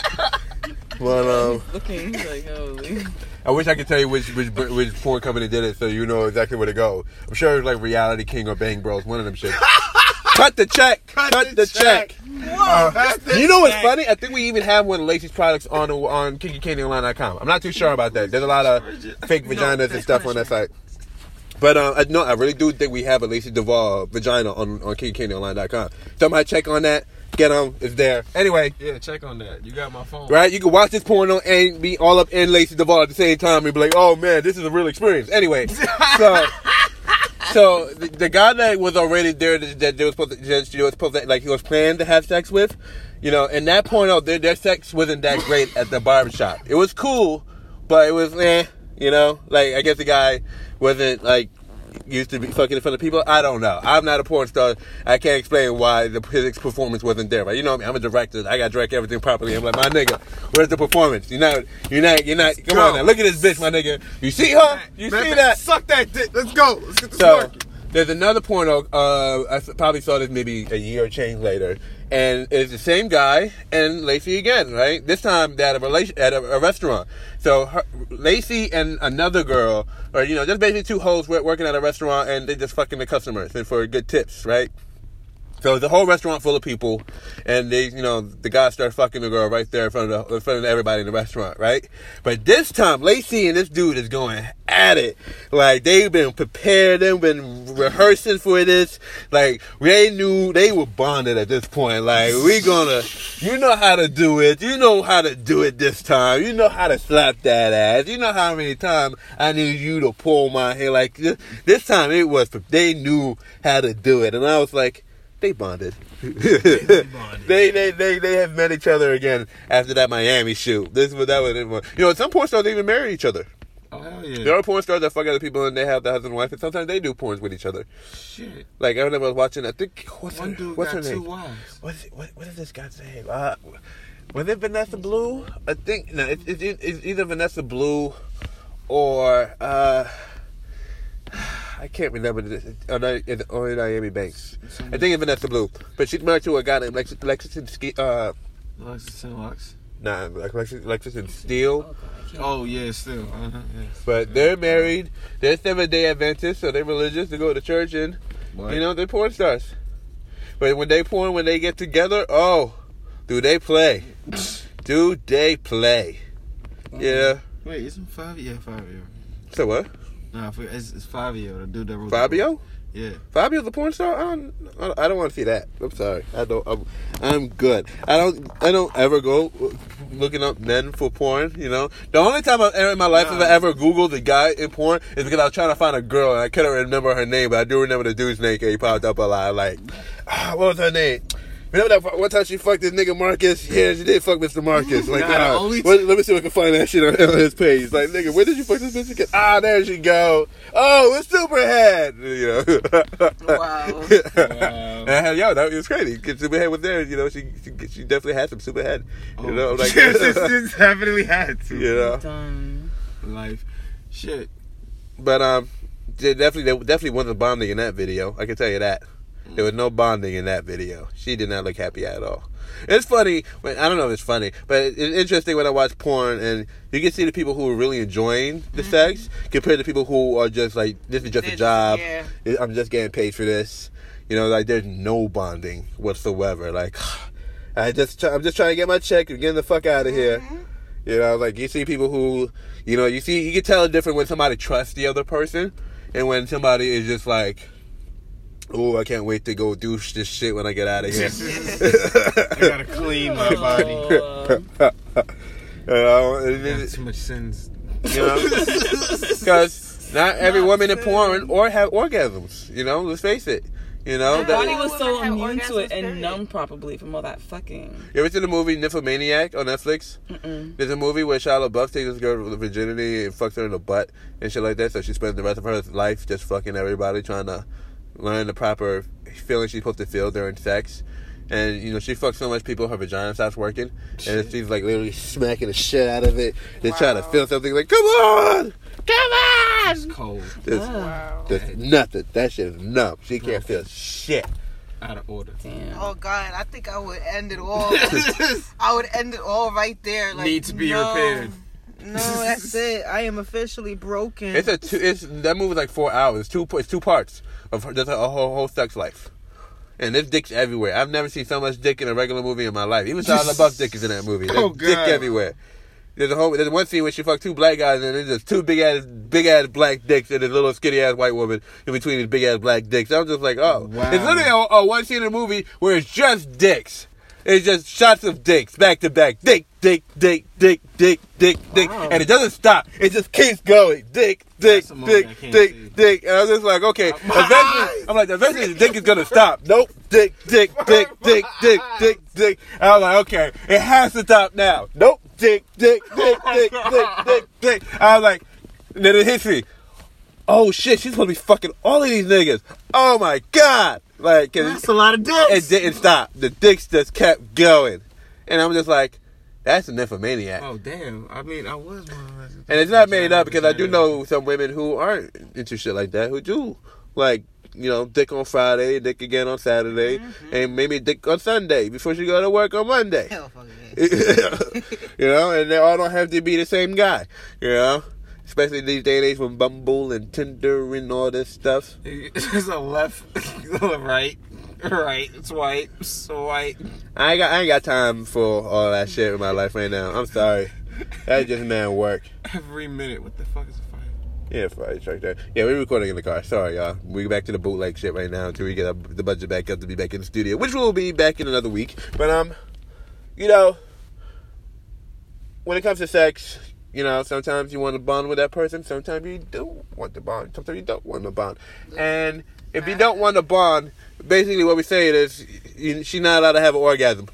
Looking, he's like, holy. I wish I could tell you which porn company did it, so you know exactly where to go. I'm sure it was like Reality King or Bang Bros, one of them shit. Cut the check. Cut the check. You know what's funny? I think we even have one of Lacey's products on KinkyCandyOnline.com. I'm not too sure about that. There's a lot of fake vaginas and stuff on that site. But I really do think we have a Lacey Duvall vagina on KinkyCandyOnline.com. Somebody check on that. Get them. It's there. Anyway, Yeah, check on that. You got my phone. right? You can watch this porno and be all up in Lacey Duvall at the same time and be like, oh man, this is a real experience. Anyway, so the guy that was already there that they were supposed to, like he was planned to have sex with, you know, in that porno, their sex wasn't that great at the barbershop. It was cool, but it was you know, like I guess the guy wasn't like used to be fucking in front of people. I don't know. I'm not a porn star. I can't explain why his performance wasn't there. But you know me, I'm a director. I gotta direct everything properly. I'm like, my nigga, where's the performance? You're not. Come on now, look at this bitch, my nigga. You see her? You see that? Suck that dick. Let's go. Let's get this So working. there's another porno. I probably saw this maybe a year or change later, and it's the same guy and Lacey again, right? This time they had at a restaurant. So Lacey and another girl, or you know, just basically two hoes working at a restaurant, and they just fucking the customers and for good tips, right? So the whole restaurant full of people, and they, you know, the guy started fucking the girl right there in front of everybody in the restaurant, right? But this time, Lacey and this dude is going at it. Like they've been prepared, they've been rehearsing for this. Like they knew they were bonded at this point. Like you know how to do it. You know how to do it this time. You know how to slap that ass. You know how many times I need you to pull my hair. Like this time, they knew how to do it, and I was like. They bonded. They have met each other again after that Miami shoot. You know, some porn stars even marry each other. Oh, hell yeah. There are porn stars that fuck other people and they have the husband and wife, and sometimes they do porns with each other. Shit. Like I remember watching. I think what's One her dude name? got two wives. What is this guy's name? Was it Vanessa Blue? I think no. It's either Vanessa Blue or I can't remember this. Or Naomi Banks. I think it's Vanessa Blue, but she's married to a guy named Lexington Lux. Nah, like Lexington Steele. Oh yeah, still. Yes. But they're married. They're Seventh-day Adventists, so they're religious. They go to church, and they're porn stars. But when they get together, oh, do they play? Do they play? Yeah. Wait, isn't Fabio? So what? Nah, it's Fabio, the dude that wrote Fabio? Yeah. Fabio's a porn star? I don't want to see that. I'm sorry. I'm good. I don't ever go looking up men for porn, you know? The only time in my life I've ever Googled a guy in porn is because I was trying to find a girl and I couldn't remember her name, but I do remember the dude's name because he popped up a lot. Like, what was her name? Remember that one time she fucked this nigga Marcus? Yeah, she did fuck Mr. Marcus. Like, let me see if I can find that shit on his page. Like, nigga, where did you fuck this bitch again? There she go. Oh, it's Superhead. You know. Wow. And yo, that was crazy. Superhead was there. You know, she definitely had some Superhead. You know, like she definitely had to. You know, life, shit. But there definitely wasn't bonding in that video. I can tell you that. There was no bonding in that video. She did not look happy at all. It's funny. I don't know if it's funny, but it's interesting when I watch porn and you can see the people who are really enjoying the sex compared to people who are just like, this is just a job. Yeah. I'm just getting paid for this. You know, like there's no bonding whatsoever. Like, I'm just trying to get my check and get the fuck out of here. You know, like you see people who, you know, you can tell the difference when somebody trusts the other person and when somebody is just like, oh, I can't wait to go douche this shit when I get out of here. I gotta clean my body. Too much sins. You know? Because not every woman in porn or have orgasms. You know, let's face it. You know? My body was so immune to it and numb probably from all that fucking. You ever seen the movie Nymphomaniac on Netflix? There's a movie where Shia LaBeouf takes this girl with virginity and fucks her in the butt and shit like that. So she spends the rest of her life just fucking everybody, trying to learn the proper feeling she's supposed to feel during sex. And, you know, she fucks so much people, her vagina stops working. And she's, like, literally smacking the shit out of it. They're trying to feel something like, come on! Come on! It's cold. There's nothing. That shit is numb. She can't feel shit. Out of order. Damn. Oh, God. I think I would end it all. I would end it all right there. Like, need to be repaired. No, that's it. I am officially broken. That movie's like 4 hours. It's two parts of just a whole sex life. And there's dicks everywhere. I've never seen so much dick in a regular movie in my life. Even Shia LaBeouf dick is in that movie. There's dick everywhere. There's one scene where she fucked two black guys and there's just two big ass black dicks and this little skinny ass white woman in between these big ass black dicks. I'm just like, oh. Wow. It's literally a one scene in a movie where it's just dicks. It's just shots of dicks, back to back. Dick, dick, dick, dick, dick, dick, dick. Wow. And it doesn't stop. It just keeps going. Dick, dick, dick, dick, dick. And I'm just like, okay. Eventually the dick is going to stop. Nope. Dick, dick, dick, dick, dick, dick, dick. And I'm like, okay. It has to stop now. Nope. Dick, dick, dick, dick, dick, dick, dick. I was like, then it hits me. Oh, shit. She's supposed to be fucking all of these niggas. Oh, my God. Like, that's a lot of dicks. It didn't stop. The dicks just kept going. And I'm just like, that's a nymphomaniac. Oh, damn. I mean, I was one of those. And it's not made up because I do know some women who aren't into shit like that, who do, like, you know, dick on Friday, dick again on Saturday, and maybe dick on Sunday before she go to work on Monday. Hell fucking yeah. You know, and they all don't have to be the same guy, you know? Especially these day and age with Bumble and Tinder and all this stuff. There's a left, right, it's white, so white. I ain't got time for all that shit in my life right now. I'm sorry. That's just man work. Every minute, what the fuck is a fire? Yeah, fire truck there. Yeah, we're recording in the car. Sorry, y'all. We're back to the bootleg shit right now until we get the budget back up to be back in the studio, which will be back in another week. But you know, when it comes to sex, you know, sometimes you want to bond with that person. Sometimes you do want to bond. Sometimes you don't want to bond. And if you don't want to bond, basically what we're saying is she's not allowed to have an orgasm.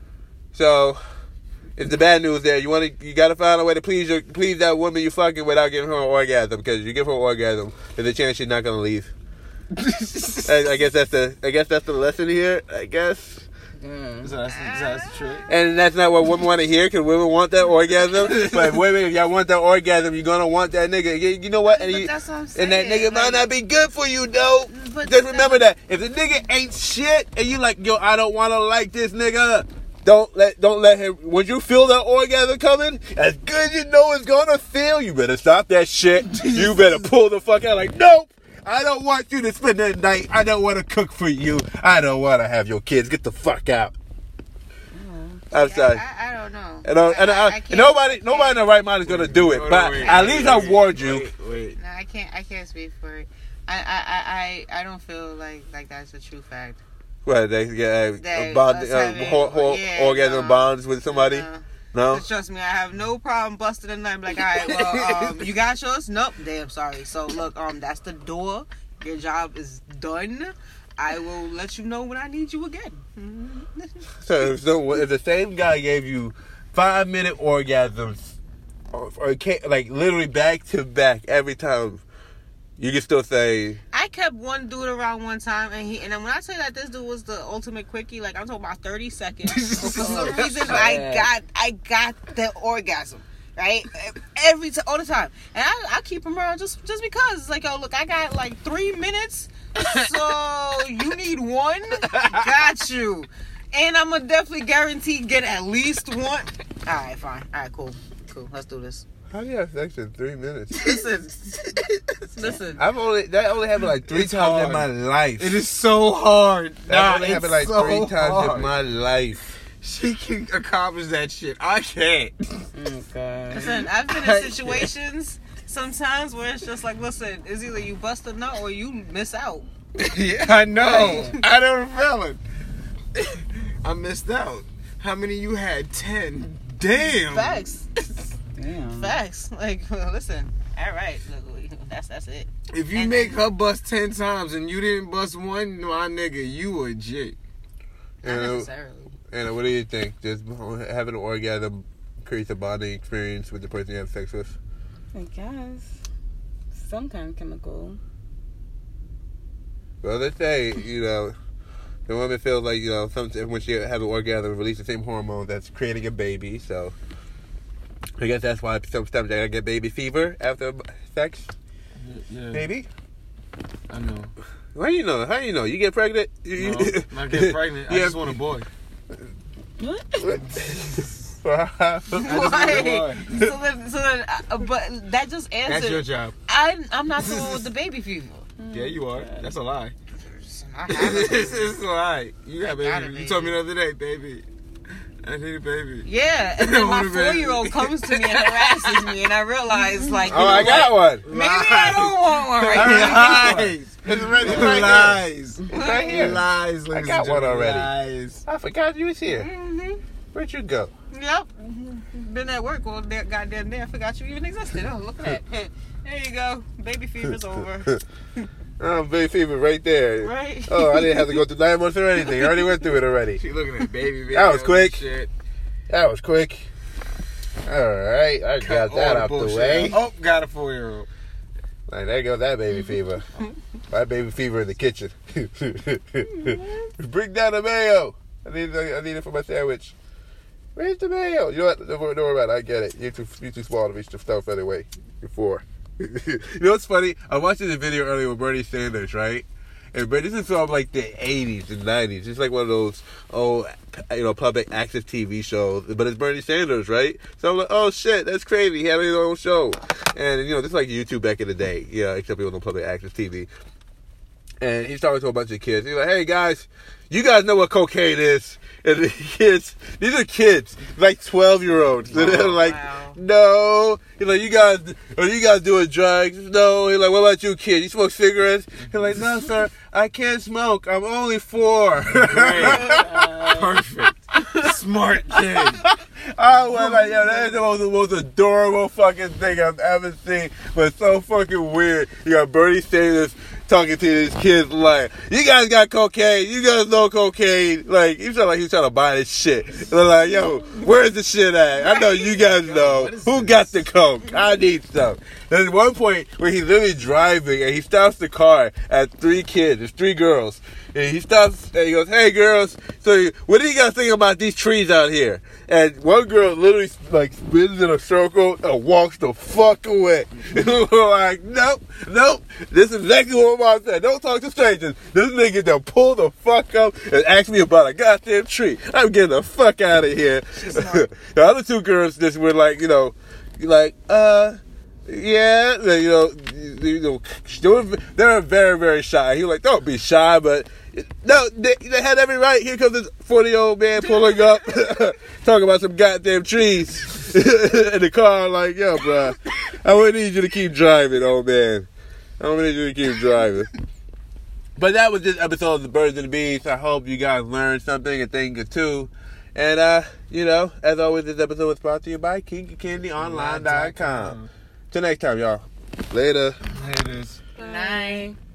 So it's the bad news there. You got to find a way to please that woman you fucking without giving her an orgasm. Because if you give her an orgasm, there's a chance she's not gonna leave. I guess that's the lesson here. I guess. So that's the trick. And that's not what women want to hear, because women want that orgasm. But women, if y'all want that orgasm, you're going to want that nigga. You know what? And, But that's what I'm saying. and that nigga might not be good for you, though. But Just remember that. If the nigga ain't shit, and you like, yo, I don't want to like this nigga, don't let him. When you feel that orgasm coming, as good as you know it's going to feel, you better stop that shit. You better pull the fuck out like, nope. I don't want you to spend that night. I don't want to cook for you. I don't want to have your kids. Get the fuck out. I'm sorry. I don't know. And nobody in the right mind is gonna do it. But at least I warned you. Wait. No, I can't speak for it. I don't feel like that's a true fact. What, they get That orgasm bonds with somebody? No. Just trust me, I have no problem busting a nut and be like, all right, well, you got yours? Nope. Damn, sorry. So look, that's the door. Your job is done. I will let you know when I need you again. So if the same guy gave you 5-minute orgasms, or like literally back to back every time, you can still say. I kept one dude around one time, and then when I say that this dude was the ultimate quickie, like I'm talking about 30 seconds. For some reason, I got the orgasm. Right, all the time, and I keep him around just because it's like, yo, look, I got like 3 minutes, so you need one, got you, and I'm gonna definitely guarantee get at least one. All right, fine, all right, cool, let's do this. How do you have sex in 3 minutes? Listen. That only happened like 3 times in my life. It is so hard. That only happened like 3 times in my life. She can accomplish that shit. I can't. Okay. Listen, I've been in situations sometimes where it's just like, listen, it's either you bust a nut or you miss out. Yeah, I know. I know the feeling. I missed out. How many you had? 10. Damn. Facts. Damn. Facts. Like, well, listen. All right. Look, that's it. If you make her bust 10 times and you didn't bust one, my nigga, you a jit. Not necessarily. And what do you think? Does having an orgasm create a bonding experience with the person you have sex with? I guess. Some kind of chemical. Well, they say, the woman feels like, when she has an orgasm, release the same hormone that's creating a baby. So, I guess that's why sometimes I get baby fever after sex. Yeah. Baby? I know. How do you know? You get pregnant? No, I get pregnant. I just want a boy. What? Why? So then, but that just answered. That's your job. I'm not the one with the baby fever. Yeah, you are. That's a lie. I haven't. It's a lie. You got got baby. a You told me the other day, baby. I need a baby. Yeah, and then my I want a baby. 4-year-old comes to me and harasses me, and I realize, like, Oh, I got one. maybe I don't want one right now. Lies. It's ready. It's right Lies. It's right here. Lies. I got one already. Lies. I forgot you was here. Where'd you go? Yep. Been at work all day, goddamn day. I forgot you even existed. Oh, look at that. There you go. Baby fever's over. Oh, baby fever right there. Right? Oh, I didn't have to go through 9 months or anything. I already went through it already. She looking at baby videos. That was quick. and Shit. That was quick. All right, I got that out the way. Oh, got a 4-year-old. Like, there goes that baby fever. My baby fever in the kitchen. Bring down the mayo. I need it for my sandwich. Where's the mayo? You know what? Don't worry about it. I get it. You're too small to reach the stuff anyway. You're 4. You know what's funny? I watched this video earlier with Bernie Sanders, right? And this is from like the 80s and 90s. It's like one of those old, public access TV shows. But it's Bernie Sanders, right? So I'm like, oh shit, that's crazy. He had his own show. And, this is like YouTube back in the day. Yeah, except it was on public access TV. And he's talking to a bunch of kids. He's like, hey guys, you guys know what cocaine is. And the kids, these are kids, like 12-year-olds. And they're like, wow. No. He's like, you guys doing drugs? No. He's like, what about you, kid? You smoke cigarettes? He's like, no, sir, I can't smoke. I'm only 4. Perfect. Smart kid. I was like, yo, that is the most adorable fucking thing I've ever seen. But it's so fucking weird. You got Bernie Sanders talking to these kids like, you guys got cocaine. You guys know cocaine. Like, he felt like he was trying to buy this shit. They're like, yo, where's the shit at? I know you guys know. Who got the coke? I need some. There's one point where he's literally driving and he stops the car at 3 kids. There's 3 girls. And he stops and he goes, "Hey girls, so what do you guys think about these trees out here?" And one girl literally like spins in a circle and walks the fuck away. We're like, nope. This is exactly what Mom said. Don't talk to strangers. This nigga done pull the fuck up and ask me about a goddamn tree. I'm getting the fuck out of here. The other two girls just were like, yeah, they're very, very shy. He was like, don't be shy, but no, they had every right. Here comes this 40-year-old man pulling up, talking about some goddamn trees in the car. Like, yo, bro, I would need you to keep driving, old man. I don't need you to keep driving. But that was this episode of The Birds and the Bees. I hope you guys learned something and think it too. And, as always, this episode was brought to you by KinkyCandyOnline.com. Till next time, y'all. Later. Haters. Good night.